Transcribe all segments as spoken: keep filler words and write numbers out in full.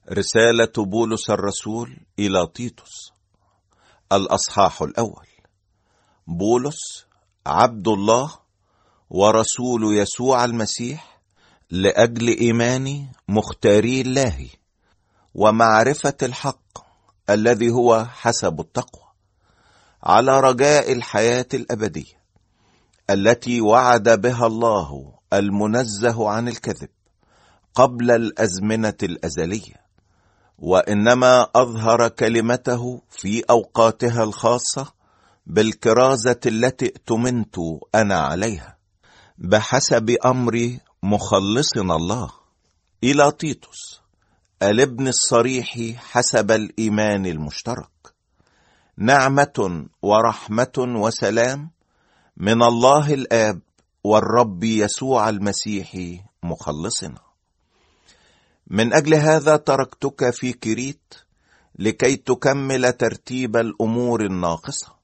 رسالة بولس الرسول إلى تيتوس، الأصحاح الأول. بولس عبد الله ورسول يسوع المسيح لأجل إيمان مختاري الله ومعرفة الحق الذي هو حسب التقوى، على رجاء الحياة الأبدية التي وعد بها الله المنزه عن الكذب قبل الأزمنة الأزلية، وإنما أظهر كلمته في أوقاتها الخاصة بالكرازة التي ائتمنت أنا عليها بحسب أمر مخلصنا الله، إلى تيتوس الابن الصريح حسب الإيمان المشترك، نعمة ورحمة وسلام من الله الآب والرب يسوع المسيح مخلصنا. من أجل هذا تركتك في كريت لكي تكمل ترتيب الأمور الناقصة،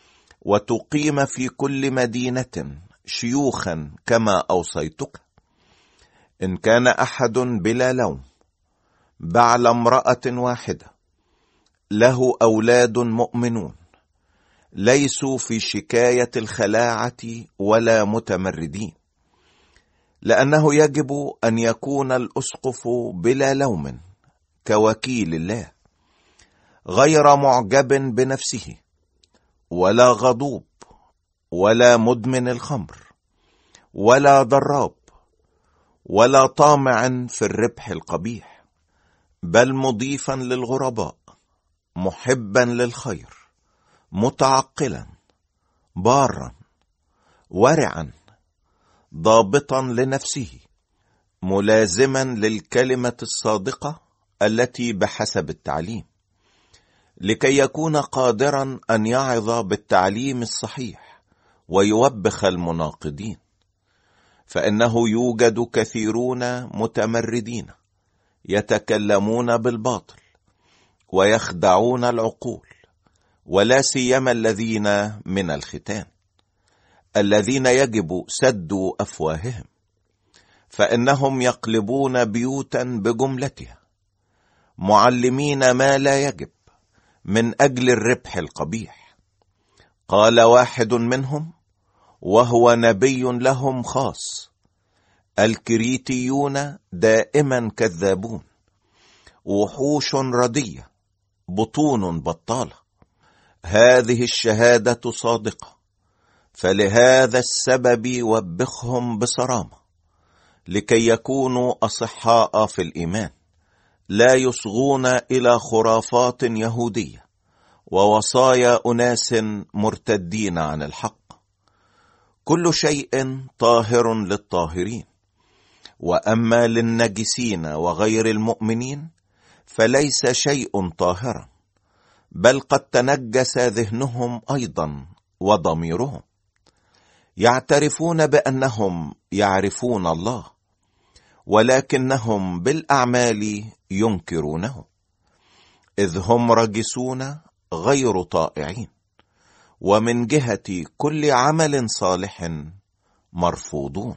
وتقيم في كل مدينة شيوخا كما أوصيتك، إن كان أحد بلا لوم بعل امرأة واحدة له أولاد مؤمنون ليسوا في شكاية الخلاعة ولا متمردين، لأنه يجب أن يكون الأسقف بلا لوم كوكيل الله، غير معجب بنفسه ولا غضوب ولا مدمن الخمر ولا ضراب ولا طامع في الربح القبيح، بل مضيفا للغرباء، محبا للخير، متعقلا، بارا، ورعا، ضابطا لنفسه، ملازما للكلمة الصادقة التي بحسب التعليم، لكي يكون قادرا أن يعظ بالتعليم الصحيح ويوبخ المناقضين، فإنه يوجد كثيرون متمردين يتكلمون بالباطل ويخدعون العقول، ولا سيما الذين من الختان، الذين يجب سد أفواههم، فإنهم يقلبون بيوتا بجملتها، معلمين ما لا يجب من أجل الربح القبيح. قال واحد منهم وهو نبي لهم خاص: الكريتيون دائما كذابون، وحوش ردية، بطون بطالة. هذه الشهادة صادقة، فلهذا السبب وبخهم بصرامة، لكي يكونوا أصحاء في الإيمان، لا يصغون إلى خرافات يهودية ووصايا أناس مرتدين عن الحق. كل شيء طاهر للطاهرين، وأما للنجسين وغير المؤمنين فليس شيء طاهرا، بل قد تنجس ذهنهم أيضا وضميرهم، يعترفون بأنهم يعرفون الله، ولكنهم بالأعمال ينكرونه، إذ هم رجسون غير طائعين، ومن جهة كل عمل صالح مرفوضون.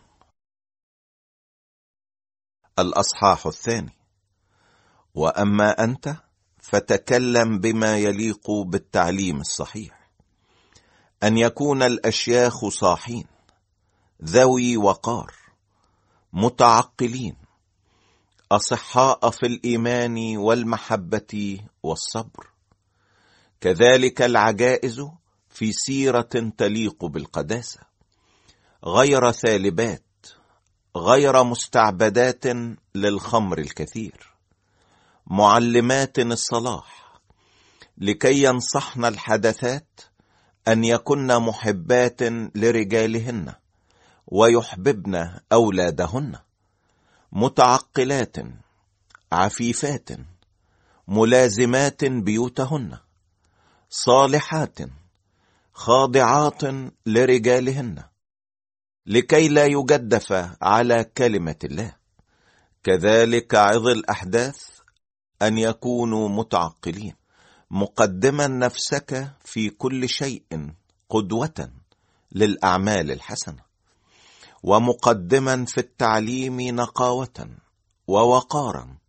الأصحاح الثاني. وأما أنت فتكلم بما يليق بالتعليم الصحيح، أن يكون الأشياخ صاحين، ذوي وقار، متعقلين، أصحاء في الإيمان والمحبة والصبر، كذلك العجائز في سيرة تليق بالقداسة، غير ثالبات، غير مستعبدات للخمر الكثير، معلمات الصلاح، لكي ينصحن الحدثات أن يكن محبات لرجالهن ويحببن أولادهن، متعقلات، عفيفات، ملازمات بيوتهن، صالحات، خاضعات لرجالهن، لكي لا يجدف على كلمة الله. كذلك عظ الأحداث أن يكونوا متعقلين، مقدما نفسك في كل شيء قدوة للأعمال الحسنة، ومقدما في التعليم نقاوة ووقارا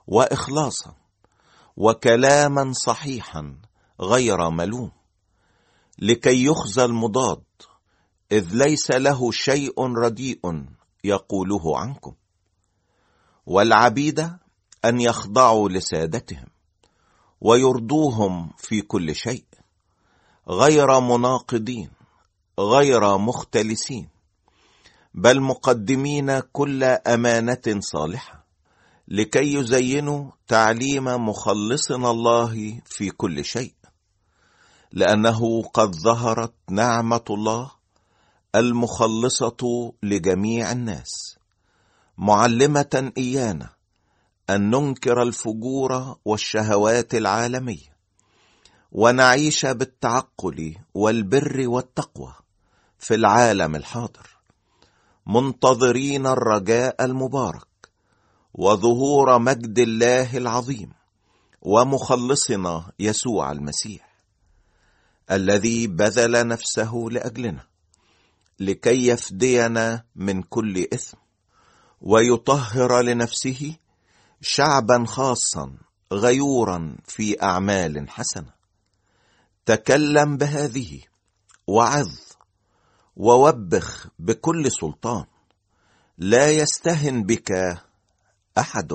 وإخلاصا وكلاما صحيحا غير ملوم، لكي يخزى المضاد، إذ ليس له شيء رديء يقوله عنكم. والعبيد أن يخضعوا لسادتهم ويرضوهم في كل شيء، غير مناقضين، غير مختلسين، بل مقدمين كل أمانة صالحة، لكي يزينوا تعليم مخلصنا الله في كل شيء، لأنه قد ظهرت نعمة الله المخلصة لجميع الناس، معلمة إيانا أن ننكر الفجور والشهوات العالمية، ونعيش بالتعقل والبر والتقوى في العالم الحاضر، منتظرين الرجاء المبارك وظهور مجد الله العظيم ومخلصنا يسوع المسيح، الذي بذل نفسه لأجلنا لكي يفدينا من كل إثم، ويطهر لنفسه شعبا خاصا غيورا في أعمال حسنة. تكلم بهذه وعظ ووبخ بكل سلطان، لا يستهن بك أحد.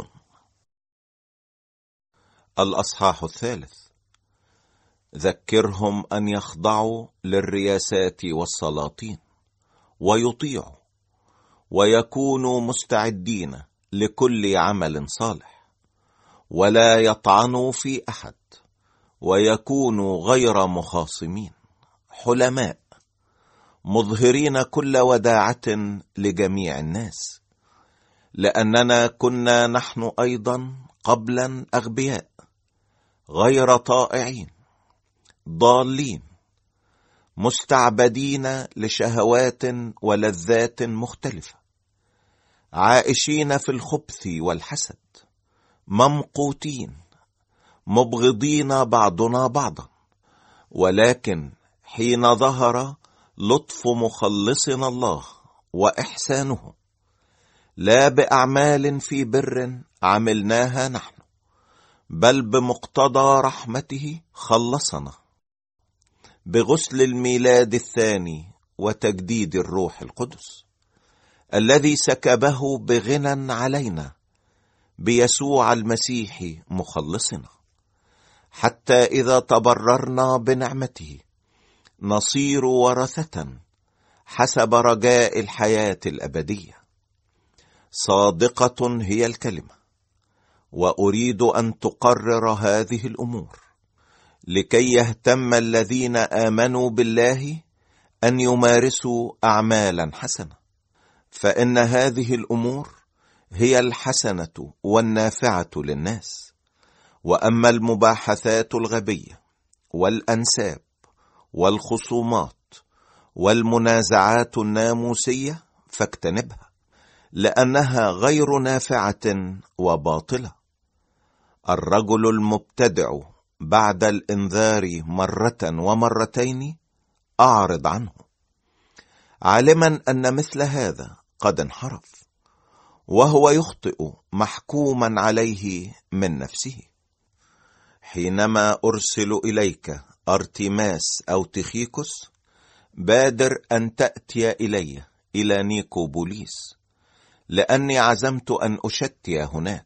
الأصحاح الثالث. ذكرهم أن يخضعوا للرياسات والسلاطين ويطيعوا، ويكونوا مستعدين لكل عمل صالح، ولا يطعنوا في أحد، ويكونوا غير مخاصمين، حلماء، مظهرين كل وداعة لجميع الناس، لأننا كنا نحن أيضا قبلا أغبياء، غير طائعين، ضالين، مستعبدين لشهوات ولذات مختلفة، عائشين في الخبث والحسد، ممقوتين، مبغضين بعضنا بعضا. ولكن حين ظهر لطف مخلصنا الله وإحسانه، لا بأعمال في بر عملناها نحن، بل بمقتضى رحمته خلصنا بغسل الميلاد الثاني وتجديد الروح القدس، الذي سكبه بغنى علينا بيسوع المسيح مخلصنا، حتى إذا تبررنا بنعمته نصير ورثة حسب رجاء الحياة الأبدية. صادقة هي الكلمة، وأريد أن تقرر هذه الأمور، لكي يهتم الذين آمنوا بالله أن يمارسوا أعمالا حسنة، فإن هذه الأمور هي الحسنة والنافعة للناس. وأما المباحثات الغبية والأنساب والخصومات والمنازعات الناموسية فاجتنبها، لأنها غير نافعة وباطلة. الرجل المبتدع بعد الإنذار مرة ومرتين أعرض عنه، عالما أن مثل هذا قد انحرف، وهو يخطئ محكوما عليه من نفسه. حينما أرسل إليك أرتيماس أو تخيكوس، بادر أن تأتي إلي إلى نيكوبوليس، لأني عزمت أن أشتي هناك.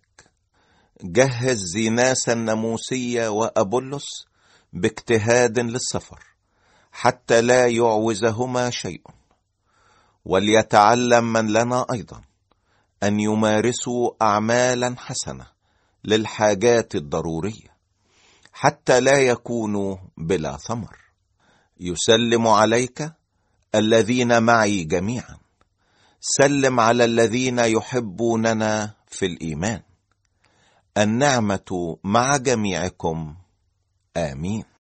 جهز زيناس الناموسية وأبولس باجتهاد للسفر، حتى لا يعوزهما شيء. وليتعلم من لنا أيضا أن يمارسوا أعمالا حسنة للحاجات الضرورية، حتى لا يكونوا بلا ثمر. يسلم عليك الذين معي جميعا. سلم على الذين يحبوننا في الإيمان. النعمة مع جميعكم. آمين.